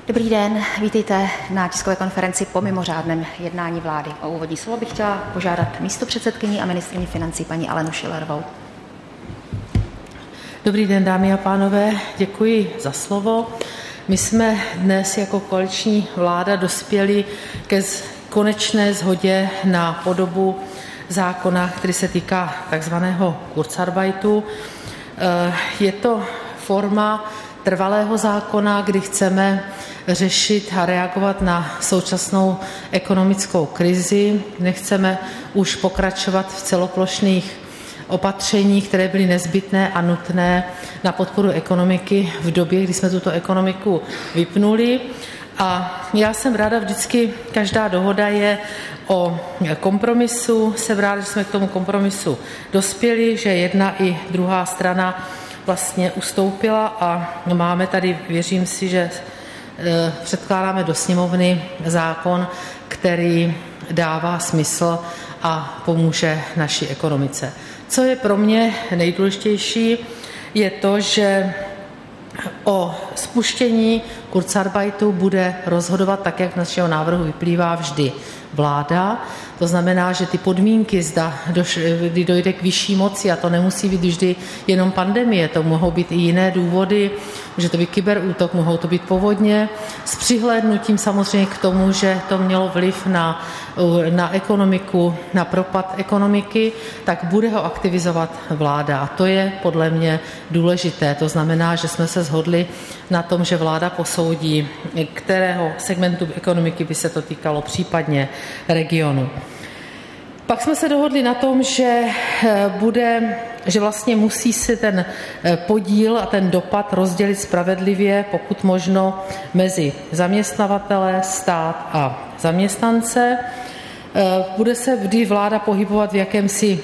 Dobrý den, vítejte na tiskové konferenci po mimořádném jednání vlády. O úvodní slovo bych chtěla požádat místopředsedkyni a ministryni financí paní Alenu Schillerovou. Dobrý den, dámy a pánové, děkuji za slovo. My jsme dnes jako koaliční vláda dospěli ke konečné shodě na podobu zákona, který se týká takzvaného kurzarbeitu. Je to forma trvalého zákona, kdy chceme řešit a reagovat na současnou ekonomickou krizi. Nechceme už pokračovat v celoplošných opatřeních, které byly nezbytné a nutné na podporu ekonomiky v době, kdy jsme tuto ekonomiku vypnuli. A já jsem ráda vždycky, každá dohoda je o kompromisu. Jsem ráda, že jsme k tomu kompromisu dospěli, že jedna i druhá strana vlastně ustoupila a máme tady, věřím si, že předkládáme do sněmovny zákon, který dává smysl a pomůže naší ekonomice. Co je pro mě nejdůležitější, je to, že o spuštění kurzarbeitu bude rozhodovat tak, jak z našeho návrhu vyplývá vždy vláda. To znamená, že ty podmínky, kdy dojde k vyšší moci, a to nemusí být vždy jenom pandemie, to mohou být i jiné důvody, může to být kyberútok, mohou to být povodně, s přihlédnutím samozřejmě k tomu, že to mělo vliv na ekonomiku, na propad ekonomiky, tak bude ho aktivizovat vláda. A to je podle mě důležité. To znamená, že jsme se shodli na tom, že vláda posoudí, kterého segmentu ekonomiky by se to týkalo, případně regionu. Pak jsme se dohodli na tom, že vlastně musí se ten podíl a ten dopad rozdělit spravedlivě, pokud možno, mezi zaměstnavatele, stát a zaměstnance. Bude se vždy vláda pohybovat v jakémsi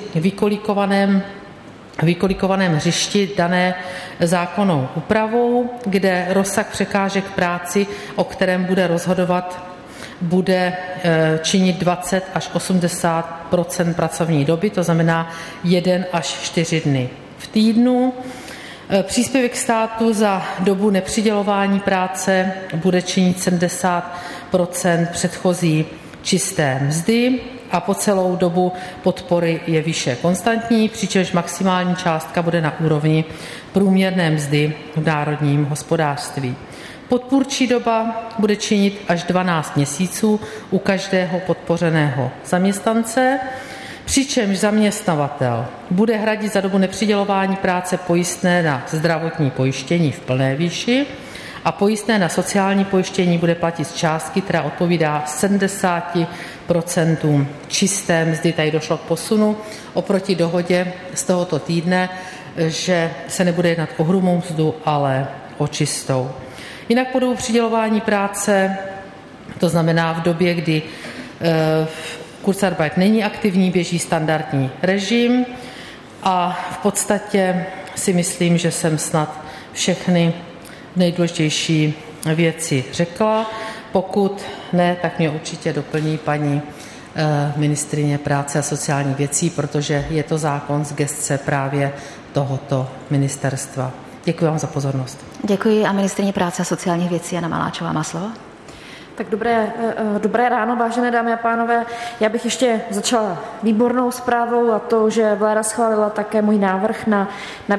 vykolíkovaném hřišti dané zákonnou úpravou, kde rozsah překážek práci, o kterém bude rozhodovat, bude činit 20 až 80 % pracovní doby, to znamená 1 až 4 dny v týdnu. Příspěvek státu za dobu nepřidělování práce bude činit 70 % předchozí čisté mzdy a po celou dobu podpory je výše konstantní, přičemž maximální částka bude na úrovni průměrné mzdy v národním hospodářství. Podpůrčí doba bude činit až 12 měsíců u každého podpořeného zaměstnance, přičemž zaměstnavatel bude hradit za dobu nepřidělování práce pojistné na zdravotní pojištění v plné výši a pojistné na sociální pojištění bude platit z částky, která odpovídá 70 % čisté mzdy. Tady došlo k posunu oproti dohodě z tohoto týdne, že se nebude jednat o hrubou mzdu, ale o čistou. Jinak po dobu přidělování práce, to znamená v době, kdy kurzarbeit není aktivní, běží standardní režim a v podstatě si myslím, že jsem snad všechny nejdůležitější věci řekla. Pokud ne, tak mě určitě doplní paní ministryně práce a sociálních věcí, protože je to zákon z gesce právě tohoto ministerstva. Děkuji vám za pozornost. Děkuji a ministryně práce a sociálních věcí Jana Maláčová má slovo. Tak dobré ráno, vážené dámy a pánové. Já bych ještě začala výbornou zprávou, a to, že vláda schválila také můj návrh na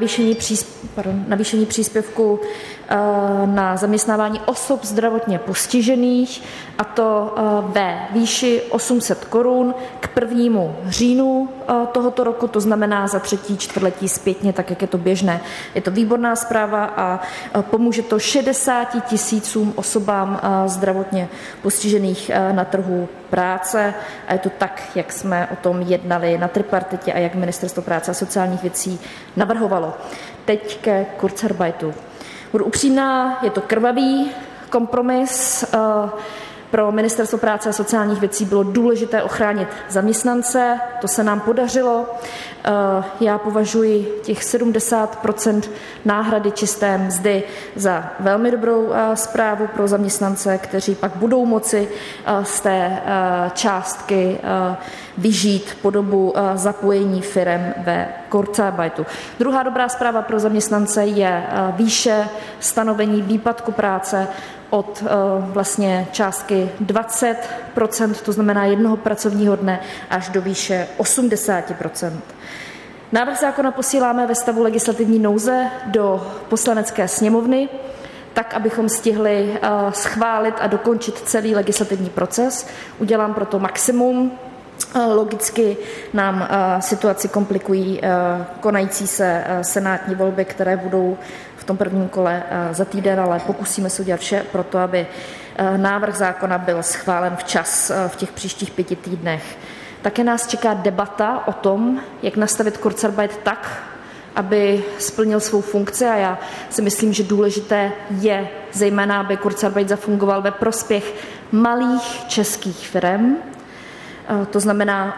navýšení příspěvku na zaměstnávání osob zdravotně postižených, a to ve výši 800 korun k 1. říjnu tohoto roku, to znamená za 3. čtvrtletí zpětně, tak jak je to běžné. Je to výborná zpráva a pomůže to 60 000 osobám zdravotně postižených na trhu práce, a je to tak, jak jsme o tom jednali na tripartitě a jak Ministerstvo práce a sociálních věcí navrhovalo. Teď ke kurzarbeitu. Budu upřímná, je to krvavý kompromis. Pro Ministerstvo práce a sociálních věcí bylo důležité ochránit zaměstnance, to se nám podařilo. Já považuji těch 70% náhrady čisté mzdy za velmi dobrou zprávu pro zaměstnance, kteří pak budou moci z té částky vyžít po dobu zapojení firem ve kurzarbeitu. Druhá dobrá zpráva pro zaměstnance je výše stanovení výpadku práce od vlastně částky 20%, to znamená jednoho pracovního dne, až do výše 80%. Návrh zákona posíláme ve stavu legislativní nouze do Poslanecké sněmovny, tak, abychom stihli schválit a dokončit celý legislativní proces. Udělám proto maximum. Logicky nám situaci komplikují konající se senátní volby, které budou v tom prvním kole za týden, ale pokusíme se udělat vše pro to, aby návrh zákona byl schválen včas v těch příštích 5 týdnech. Také nás čeká debata o tom, jak nastavit kurzarbeit tak, aby splnil svou funkci, a já si myslím, že důležité je zejména, aby kurzarbeit zafungoval ve prospěch malých českých firem. To znamená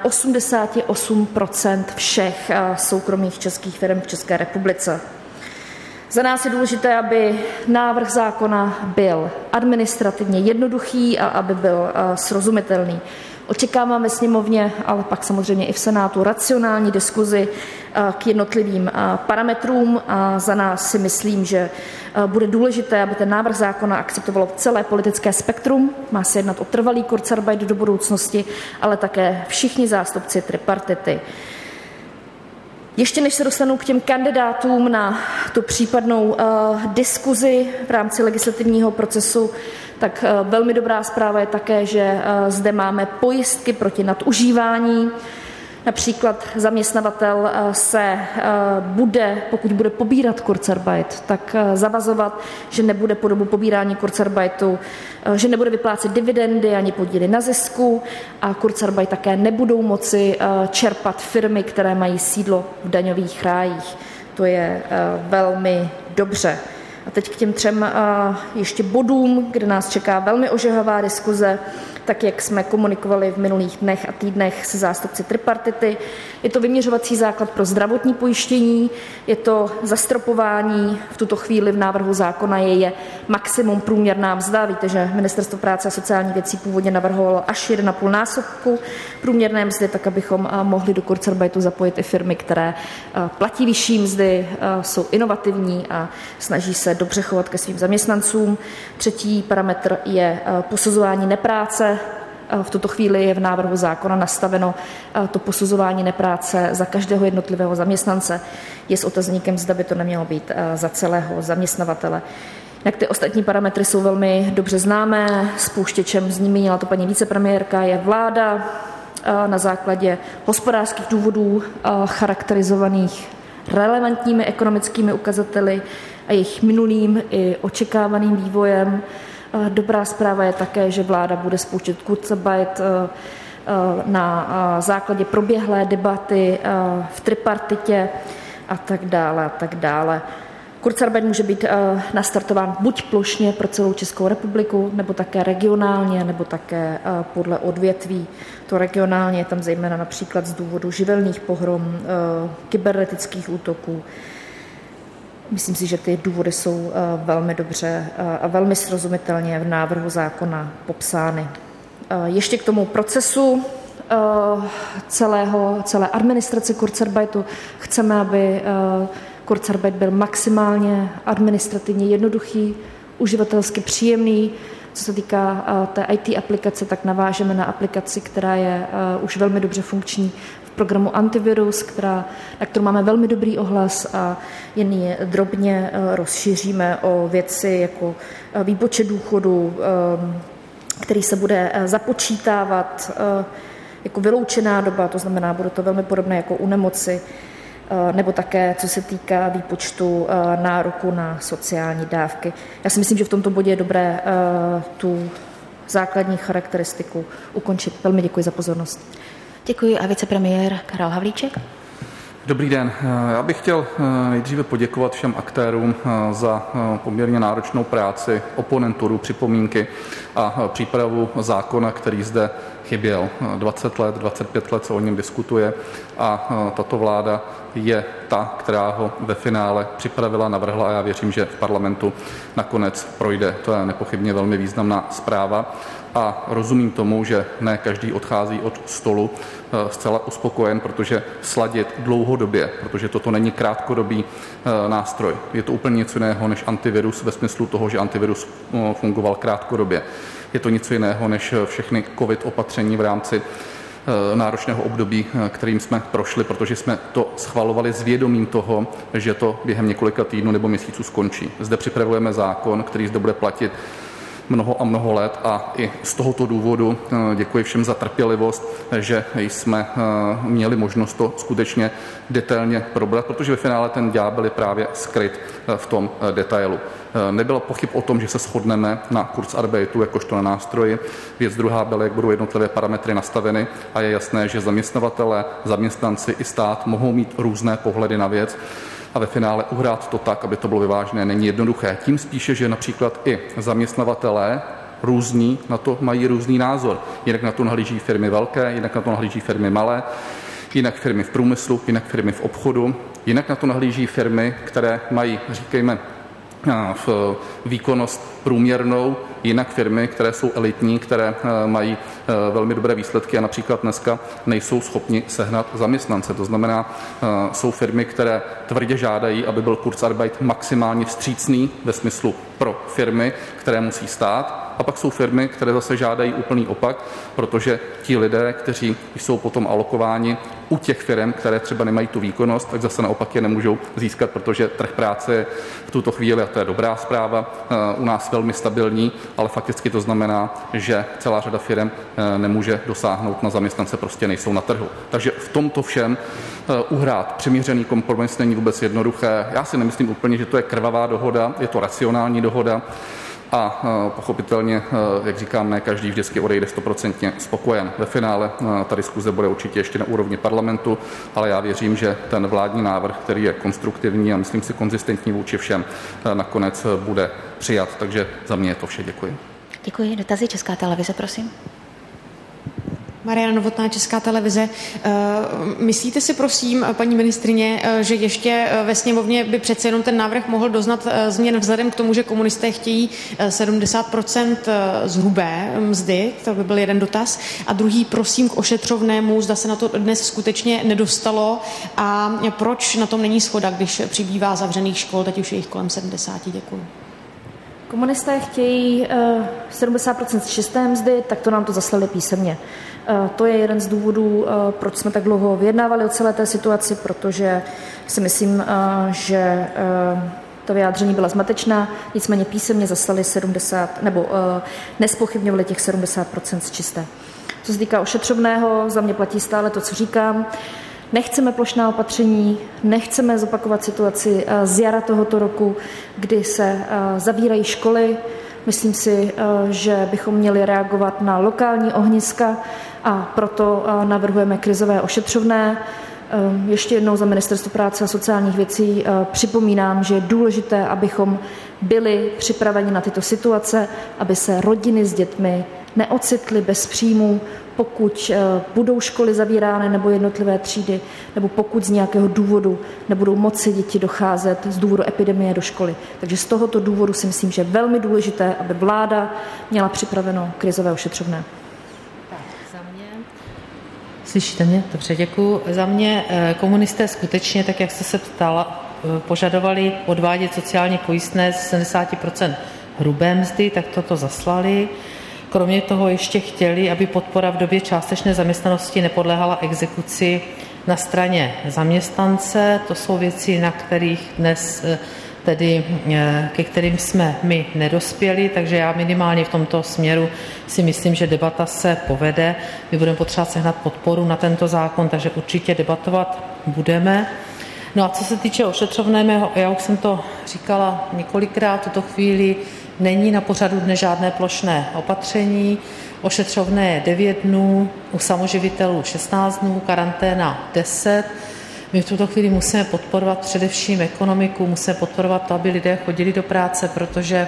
88% všech soukromých českých firm v České republice. Za nás je důležité, aby návrh zákona byl administrativně jednoduchý a aby byl srozumitelný. Očekávám ve sněmovně, ale pak samozřejmě i v Senátu racionální diskuzi k jednotlivým parametrům a za nás si myslím, že bude důležité, aby ten návrh zákona akceptovalo celé politické spektrum. Má se jednat o trvalý kurzarbeit do budoucnosti, ale také všichni zástupci tripartity. Ještě než se dostanu k těm kandidátům na tu případnou diskuzi v rámci legislativního procesu, tak velmi dobrá zpráva je také, že zde máme pojistky proti nadužívání. Například zaměstnavatel se bude, pokud bude pobírat kurzarbeit, tak zavazovat, že nebude po dobu pobírání kurzarbeitu, že nebude vyplácet dividendy ani podíly na zisku a kurzarbeit také nebudou moci čerpat firmy, které mají sídlo v daňových rájích. To je velmi dobře. A teď k těm 3 ještě bodům, kde nás čeká velmi ožehavá diskuze, tak jak jsme komunikovali v minulých dnech a týdnech se zástupci tripartity. Je to vyměřovací základ pro zdravotní pojištění, je to zastropování, v tuto chvíli v návrhu zákona je maximum průměrná mzda. Víte, že Ministerstvo práce a sociálních věcí původně navrhovalo až 1,5 násobku průměrné mzdy, tak abychom mohli do kurzarbeitu zapojit i firmy, které platí vyšší mzdy, jsou inovativní a snaží se dobře chovat ke svým zaměstnancům. 3. parametr je posuzování nepráce. V tuto chvíli je v návrhu zákona nastaveno to posuzování nepráce za každého jednotlivého zaměstnance. Je s otazníkem, zda by to nemělo být za celého zaměstnavatele. Jak ty ostatní parametry jsou velmi dobře známé, spouštěčem zmínila to paní vicepremiérka, je vláda na základě hospodářských důvodů charakterizovaných relevantními ekonomickými ukazateli a jejich minulým i očekávaným vývojem. Dobrá zpráva je také, že vláda bude spouštět kurzarbeit na základě proběhlé debaty v tripartitě a tak dále a tak dále. Kurzarbeit může být nastartován buď plošně pro celou Českou republiku, nebo také regionálně, nebo také podle odvětví. To regionálně je tam zejména například z důvodu živelných pohrom, kybernetických útoků. Myslím si, že ty důvody jsou velmi dobře a velmi srozumitelně v návrhu zákona popsány. Ještě k tomu procesu celé administrace kurzarbeitu. Chceme, aby kurzarbeit byl maximálně administrativně jednoduchý, uživatelsky příjemný. Co se týká té IT aplikace, tak navážeme na aplikaci, která je už velmi dobře funkční v programu Antivirus, na kterou máme velmi dobrý ohlas a jen ji drobně rozšíříme o věci jako výpočet důchodu, který se bude započítávat jako vyloučená doba, to znamená, bude to velmi podobné jako u nemoci, nebo také, co se týká výpočtu nároku na sociální dávky. Já si myslím, že v tomto bodě je dobré tu základní charakteristiku ukončit. Velmi děkuji za pozornost. Děkuji a vicepremiér Karel Havlíček. Dobrý den. Já bych chtěl nejdříve poděkovat všem aktérům za poměrně náročnou práci, oponenturu, připomínky a přípravu zákona, který zde chyběl. 20 let, 25 let se o něm diskutuje a tato vláda je ta, která ho ve finále připravila, navrhla a já věřím, že v parlamentu nakonec projde. To je nepochybně velmi významná zpráva a rozumím tomu, že ne každý odchází od stolu zcela uspokojen, protože sladit dlouhodobě, protože toto není krátkodobý nástroj. Je to úplně něco jiného než antivirus ve smyslu toho, že antivirus fungoval krátkodobě. Je to něco jiného než všechny covid opatření v rámci náročného období, kterým jsme prošli, protože jsme to schvalovali s vědomím toho, že to během několika týdnů nebo měsíců skončí. Zde připravujeme zákon, který zde bude platit mnoho a mnoho let a i z tohoto důvodu děkuji všem za trpělivost, že jsme měli možnost to skutečně detailně probrat, protože ve finále ten ďábel je právě skryt v tom detailu. Nebylo pochyb o tom, že se shodneme na Kurzarbeitu jakožto na nástroji. Věc druhá byla, jak budou jednotlivé parametry nastaveny a je jasné, že zaměstnavatelé, zaměstnanci i stát mohou mít různé pohledy na věc a ve finále uhrát to tak, aby to bylo vyvážené, není jednoduché. Tím spíše, že například i zaměstnavatelé různí na to mají různý názor. Jinak na to nahlíží firmy velké, jinak na to nahlíží firmy malé, jinak firmy v průmyslu, jinak firmy v obchodu, jinak na to nahlíží firmy, které mají, říkejme, v výkonnost průměrnou, jinak firmy, které jsou elitní, které mají velmi dobré výsledky a například dneska nejsou schopni sehnat zaměstnance. To znamená, jsou firmy, které tvrdě žádají, aby byl Kurzarbeit maximálně vstřícný ve smyslu pro firmy, které musí stát. A pak jsou firmy, které zase žádají úplný opak, protože ti lidé, kteří jsou potom alokováni u těch firm, které třeba nemají tu výkonnost, tak zase naopak je nemůžou získat, protože trh práce je v tuto chvíli, a to je dobrá zpráva, u nás velmi stabilní, ale fakticky to znamená, že celá řada firm nemůže dosáhnout na zaměstnance, prostě nejsou na trhu. Takže v tomto všem uhrát přiměřený kompromis není vůbec jednoduché. Já si nemyslím úplně, že to je krvavá dohoda, je to racionální dohoda. A pochopitelně, jak říkám, ne každý vždycky odejde 100% spokojen. Ve finále ta diskuze bude určitě ještě na úrovni parlamentu, ale já věřím, že ten vládní návrh, který je konstruktivní a myslím si konzistentní vůči všem, nakonec bude přijat. Takže za mě je to vše. Děkuji. Děkuji. Dotazy Česká televize, prosím. Mariana Novotná, Česká televize. Myslíte si, prosím, paní ministryně, že ještě ve sněmovně by přece jenom ten návrh mohl doznat změn vzhledem k tomu, že komunisté chtějí 70% z hrubé mzdy? To by byl jeden dotaz. A druhý, prosím, k ošetřovnému, zda se na to dnes skutečně nedostalo a proč na tom není shoda, když přibývá zavřených škol, teď už je jich kolem 70. Děkuji. Komunisté chtějí 70% z čisté mzdy, tak to nám to zaslali písemně. To je jeden z důvodů, proč jsme tak dlouho vyjednávali o celé té situaci, protože si myslím, že to vyjádření byla zmatečná, nicméně písemně zaslali 70, nebo nezpochybňovali těch 70% z čisté. Co se týká ošetřovného, za mě platí stále to, co říkám. Nechceme plošná opatření, nechceme zopakovat situaci z jara tohoto roku, kdy se zavírají školy. Myslím si, že bychom měli reagovat na lokální ohniska a proto navrhujeme krizové ošetřovné. Ještě jednou za Ministerstvo práce a sociálních věcí připomínám, že je důležité, abychom byli připraveni na tyto situace, aby se rodiny s dětmi neocitly bez příjmů, pokud budou školy zavírány nebo jednotlivé třídy, nebo pokud z nějakého důvodu nebudou moci děti docházet z důvodu epidemie do školy. Takže z tohoto důvodu si myslím, že je velmi důležité, aby vláda měla připraveno krizové ošetřovné. Slyšíte mě? Dobře, děkuji. Za mě komunisté skutečně, tak jak jste se ptala, požadovali odvádět sociální pojistné z 70% hrubé mzdy, tak toto zaslali. Kromě toho ještě chtěli, aby podpora v době částečné zaměstnanosti nepodléhala exekuci na straně zaměstnance. To jsou věci, na kterých dnes tedy ke kterým jsme my nedospěli, takže já minimálně v tomto směru si myslím, že debata se povede. My budeme potřebovat sehnat podporu na tento zákon, takže určitě debatovat budeme. No a co se týče ošetřovného, já už jsem to říkala několikrát, v tuto chvíli není na pořadu dne žádné plošné opatření. Ošetřovné je 9 dnů, u samoživitelů 16 dnů, karanténa 10. My v tuto chvíli musíme podporovat především ekonomiku, musíme podporovat to, aby lidé chodili do práce, protože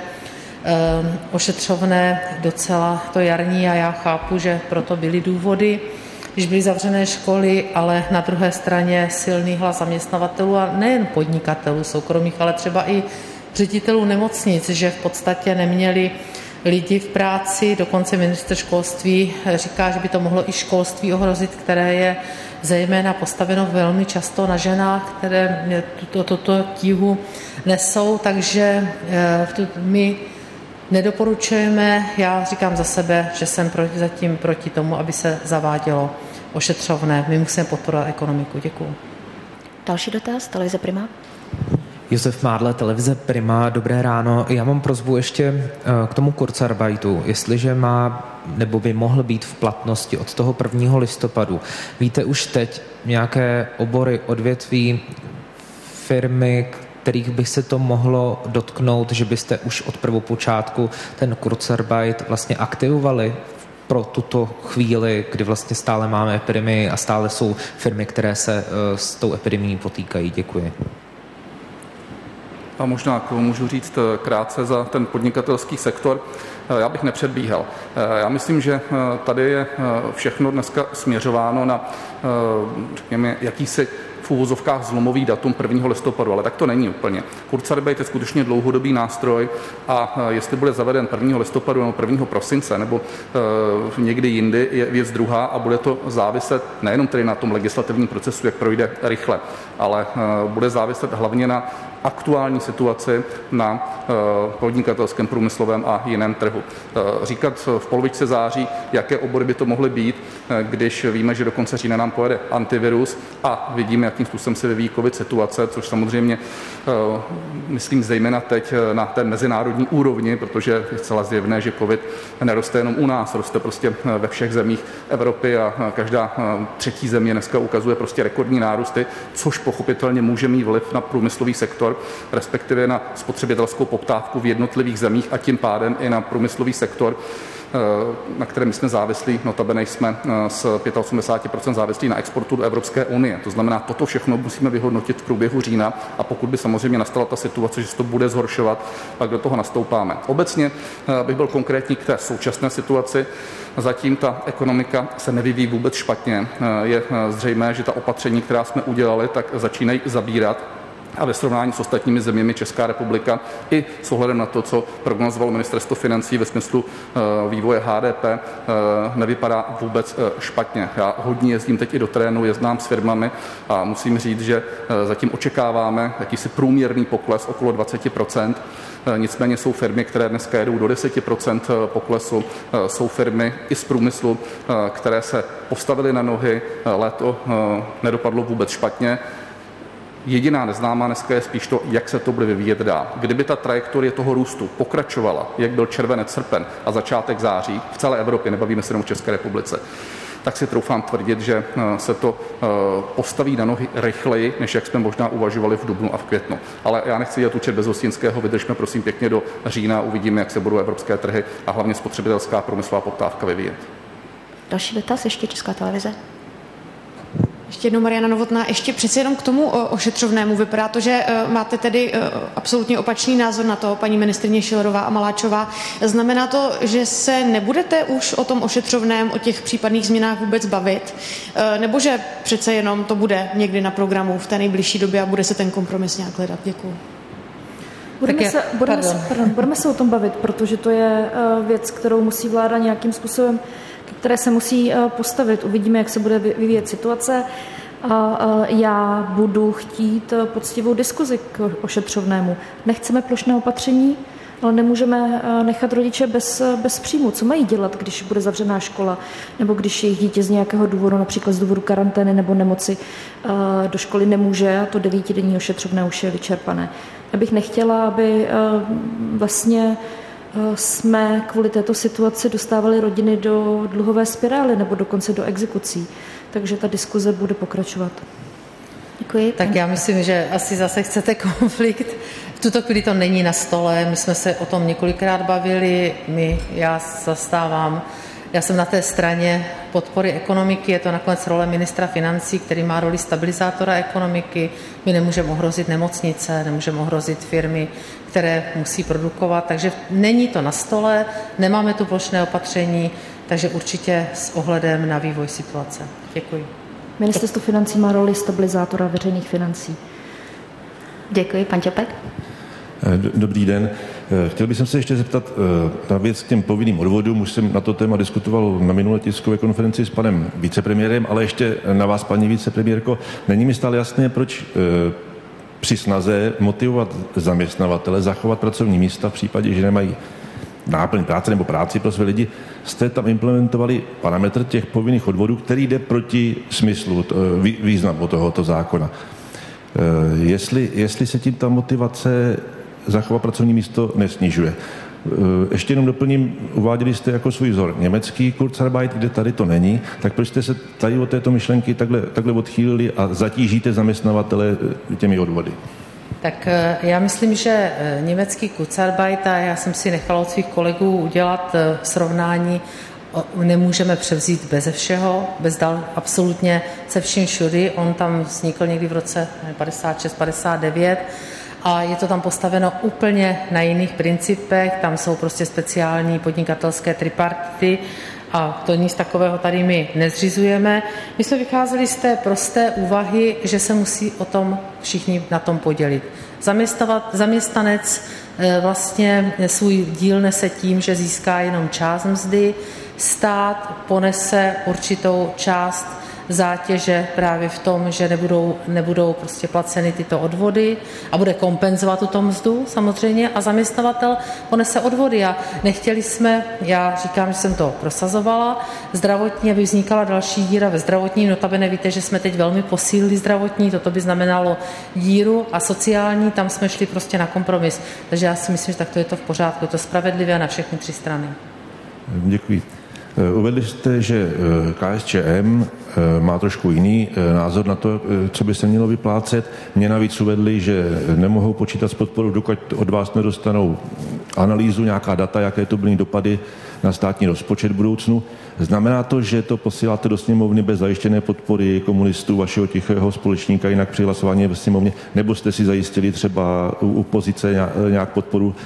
ošetřovné docela to jarní a já chápu, že proto byly důvody. když byly zavřené školy, ale na druhé straně silný hlas zaměstnavatelů a nejen podnikatelů soukromých, ale třeba i ředitelů nemocnic, že v podstatě neměli lidi v práci, dokonce ministr školství říká, že by to mohlo i školství ohrozit, které je zejména postaveno velmi často na ženách, které tuto tíhu nesou, takže my nedoporučujeme, já říkám za sebe, že jsem zatím proti tomu, aby se zavádělo ošetřovné. My musíme podporovat ekonomiku. Děkuju. Další dotaz, televize Prima. Josef Mádle, televize Prima, dobré ráno. Já mám prosbu ještě k tomu kurzarbeitu, jestliže má nebo by mohl být v platnosti od toho 1. listopadu. Víte už teď nějaké obory, odvětví, firmy, kterých by se to mohlo dotknout, že byste už od prvopočátku ten kurzarbeit vlastně aktivovali pro tuto chvíli, kdy vlastně stále máme epidemii a stále jsou firmy, které se s tou epidemií potýkají? Děkuji. A možná můžu říct krátce za ten podnikatelský sektor. Já bych nepředbíhal. Já myslím, že tady je všechno dneska směřováno na, řekněme, jakýsi v uvozovkách zlomový datum 1. listopadu, ale tak to není úplně. Kurzarbeit je skutečně dlouhodobý nástroj a jestli bude zaveden 1. listopadu nebo 1. prosince nebo někdy jindy, je věc druhá a bude to záviset nejenom tedy na tom legislativním procesu, jak projde rychle, ale bude záviset hlavně na aktuální situaci na podnikatelském, průmyslovém a jiném trhu. Říkat v polovičce září, jaké obory by to mohly být, když víme, že do konce října nám pojede antivirus a vidíme, jakým způsobem se vyvíjí covid situace, což samozřejmě myslím zejména teď na té mezinárodní úrovni, protože je zcela zjevné, že covid neroste jenom u nás, roste prostě ve všech zemích Evropy a každá třetí země dneska ukazuje prostě rekordní nárůsty, což pochopitelně může mít vliv na průmyslový sektor, respektive na spotřebitelskou poptávku v jednotlivých zemích a tím pádem i na průmyslový sektor, na kterém jsme závislí, notabene jsme z 85% závislí na exportu do Evropské unie. To znamená, toto všechno musíme vyhodnotit v průběhu října a pokud by samozřejmě nastala ta situace, že se to bude zhoršovat, pak do toho nastoupáme. Obecně bych byl konkrétní k té současné situaci. Zatím ta ekonomika se nevyvíjí vůbec špatně. Je zřejmé, že ta opatření, která jsme udělali, tak začínají zabírat. A ve srovnání s ostatními zeměmi Česká republika i s ohledem na to, co prognozovalo ministerstvo financí ve smyslu vývoje HDP, nevypadá vůbec špatně. Já hodně jezdím teď i do terénu, jednám s firmami a musím říct, že zatím očekáváme jakýsi průměrný pokles okolo 20%. Nicméně jsou firmy, které dneska jedou do 10% poklesu. Jsou firmy i z průmyslu, které se postavily na nohy. Léto nedopadlo vůbec špatně. Jediná neznámá dneska je spíš to, jak se to bude vyvíjet dál. Kdyby ta trajektorie toho růstu pokračovala, jak byl červenec, srpen a začátek září v celé Evropě, nebavíme se jenom v České republice, tak si troufám tvrdit, že se to postaví na nohy rychleji, než jak jsme možná uvažovali v dubnu a v květnu. Ale já nechci dělat účet bez Hostinského, vydržme prosím pěkně do října, uvidíme, jak se budou evropské trhy a hlavně spotřebitelská průmyslová poptávka vyvíjet. Další dotaz, ještě Česká televize. Ještě jednou Mariana Novotná, ještě přeci jenom k tomu ošetřovnému. Vypadá to, že máte tedy absolutně opačný názor na to, paní ministryně Schillerová a Maláčová. Znamená to, že se nebudete už o tom ošetřovném, o těch případných změnách vůbec bavit? Nebo že přece jenom to bude někdy na programu v té nejbližší době a bude se ten kompromis nějak hledat? Děkuju. Budeme se o tom bavit, protože to je věc, kterou musí vláda nějakým způsobem, které se musí postavit. Uvidíme, jak se bude vyvíjet situace. Já budu chtít poctivou diskuzi k ošetřovnému. Nechceme plošné opatření, ale nemůžeme nechat rodiče bez příjmu. Co mají dělat, když bude zavřená škola, nebo když jejich dítě z nějakého důvodu, například z důvodu karantény nebo nemoci, do školy nemůže a to 9denní ošetřovné už je vyčerpané. Já bych nechtěla, aby vlastně jsme kvůli této situaci dostávali rodiny do dluhové spirály nebo dokonce do exekucí. Takže ta diskuze bude pokračovat. Děkuji. Tak já myslím, že asi zase chcete konflikt. V tuto chvíli to není na stole. My jsme se o tom několikrát bavili. Já jsem na té straně podpory ekonomiky, je to nakonec role ministra financí, který má roli stabilizátora ekonomiky. My nemůžeme ohrozit nemocnice, nemůžeme ohrozit firmy, které musí produkovat, takže není to na stole, nemáme tu plošné opatření. takže určitě s ohledem na vývoj situace. Děkuji. Ministerstvo financí má roli stabilizátora veřejných financí. Děkuji. Pan Čepek. Dobrý den. Chtěl bych se ještě zeptat na věc k těm povinným odvodům. Už jsem na to téma diskutoval na minulé tiskové konferenci s panem vicepremiérem, ale ještě na vás, paní vicepremiérko. Není mi stále jasné, proč při snaze motivovat zaměstnavatele, zachovat pracovní místa v případě, že nemají náplň práce nebo práci pro své lidi, jste tam implementovali parametr těch povinných odvodů, který jde proti smyslu, významu tohoto zákona. Jestli se tím ta motivace zachovat pracovní místo nesnižuje. Ještě jenom doplním, uváděli jste jako svůj vzor německý Kurzarbeit, kde tady to není, tak proč jste se tady od této myšlenky takhle odchýlili a zatížíte zaměstnavatele těmi odvody? Tak já myslím, že německý Kurzarbeit, a já jsem si nechala od svých kolegů udělat srovnání, nemůžeme převzít beze všeho, absolutně se vším všudy. On tam vznikl někdy v roce 56-59 a je to tam postaveno úplně na jiných principech. Tam jsou prostě speciální podnikatelské tripartity a to nic takového tady my nezřizujeme. My jsme vycházeli z té prosté úvahy, že se musí o tom všichni na tom podělit. Zaměstnanec vlastně svůj díl nese tím, že získá jenom část mzdy, stát ponese určitou část zátěže právě v tom, že nebudou prostě placeny tyto odvody a bude kompenzovat tuto mzdu samozřejmě a zaměstnavatel ponese odvody a nechtěli jsme, já říkám, že jsem to prosazovala, zdravotní, aby vznikala další díra ve zdravotní, notabene víte, že jsme teď velmi posílili zdravotní, toto by znamenalo díru a sociální, tam jsme šli prostě na kompromis, takže já si myslím, že takto je to v pořádku, je to spravedlivé na všechny tři strany. Děkuji. Uvedli jste, že KSČM má trošku jiný názor na to, co by se mělo vyplácet. Mě navíc uvedli, že nemohou počítat s podporou, dokud od vás nedostanou analýzu, nějaká data, jaké to byly dopady na státní rozpočet v budoucnu. Znamená to, že to posíláte do sněmovny bez zajištěné podpory komunistů, vašeho tichého společníka, jinak při hlasování ve sněmovně, nebo jste si zajistili třeba u pozice nějak podporu?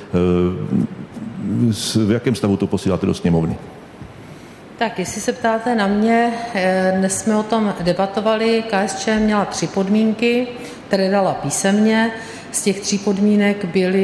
V jakém stavu to posíláte do sněmovny? Tak, jestli se ptáte na mě, dnes jsme o tom debatovali, KSČ měla 3 podmínky, které dala písemně, z těch 3 podmínek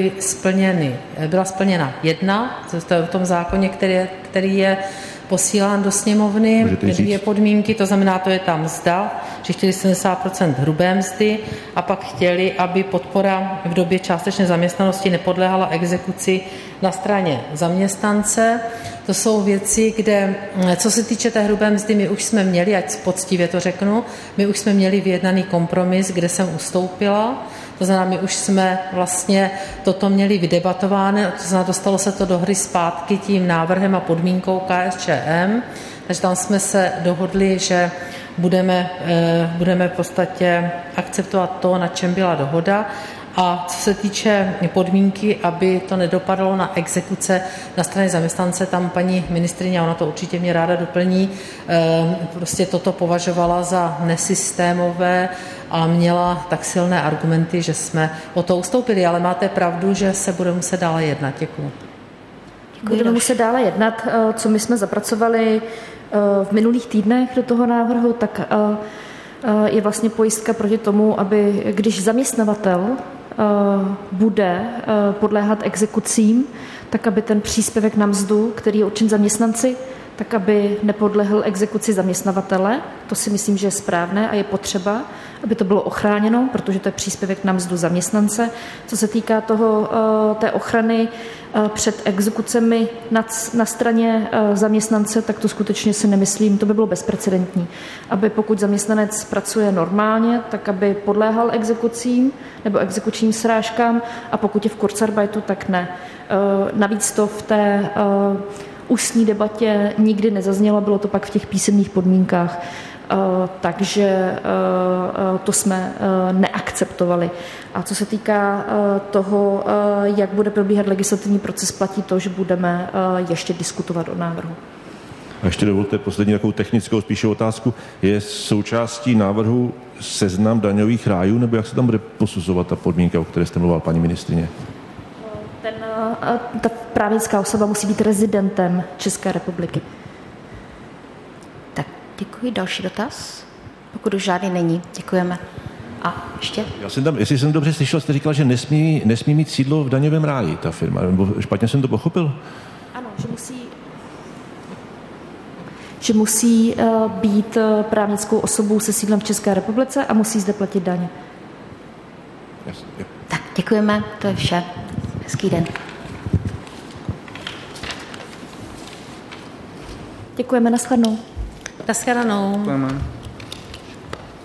byla splněna 1, to je v tom zákoně, který je posílán do sněmovny, 2 podmínky, to znamená, to je ta mzda, že chtěli 70% hrubé mzdy a pak chtěli, aby podpora v době částečné zaměstnanosti nepodléhala exekuci na straně zaměstnance. To jsou věci, kde, co se týče té hrubé mzdy, my už jsme měli, ať poctivě to řeknu, my už jsme měli vyjednaný kompromis, kde jsem ustoupila. To znamená, my už jsme vlastně toto měli vydebatováno, to znamená, dostalo se to do hry zpátky tím návrhem a podmínkou KSČM, takže tam jsme se dohodli, že budeme v podstatě akceptovat to, na čem byla dohoda. A co se týče podmínky, aby to nedopadlo na exekuce na straně zaměstnance, tam paní ministryně, ona to určitě mě ráda doplní, prostě toto považovala za nesystémové a měla tak silné argumenty, že jsme o to ustoupili, ale máte pravdu, že se bude muset dále jednat. Děkuji. Budeme muset dále jednat, co my jsme zapracovali v minulých týdnech do toho návrhu, tak je vlastně pojistka proti tomu, aby když zaměstnavatel bude podléhat exekucím, tak aby ten příspěvek na mzdu, který je určen zaměstnanci, tak aby nepodlehl exekuci zaměstnavatele. To si myslím, že je správné a je potřeba, aby to bylo ochráněno, protože to je příspěvek na mzdu zaměstnance. Co se týká té ochrany před exekucemi na straně zaměstnance, tak to skutečně si nemyslím, to by bylo bezprecedentní. Aby pokud zaměstnanec pracuje normálně, tak aby podléhal exekucím nebo exekučním srážkám a pokud je v Kurzarbeitu, tak ne. Navíc to v té ústní debatě nikdy nezaznělo, bylo to pak v těch písemných podmínkách, takže to jsme neakceptovali. A co se týká toho, jak bude probíhat legislativní proces, platí to, že budeme ještě diskutovat o návrhu. A ještě dovolte poslední takovou technickou spíše otázku. Je součástí návrhu seznam daňových rájů, nebo jak se tam bude posuzovat ta podmínka, o které jste mluvila, paní ministryně? Ta právnická osoba musí být rezidentem České republiky. Děkuji. Další dotaz? Pokud už žádný není, děkujeme. A ještě? Já jsem tam, jestli jsem dobře slyšel, jste říkal, že nesmí mít sídlo v daňovém ráji, ta firma, nebo špatně jsem to pochopil? Ano, že musí být právnickou osobou se sídlem v České republice a musí zde platit daně. Jasně. Tak, děkujeme, to je vše. Hezký den. Děkujeme, nashledanou. Nashledanou. Děkujeme.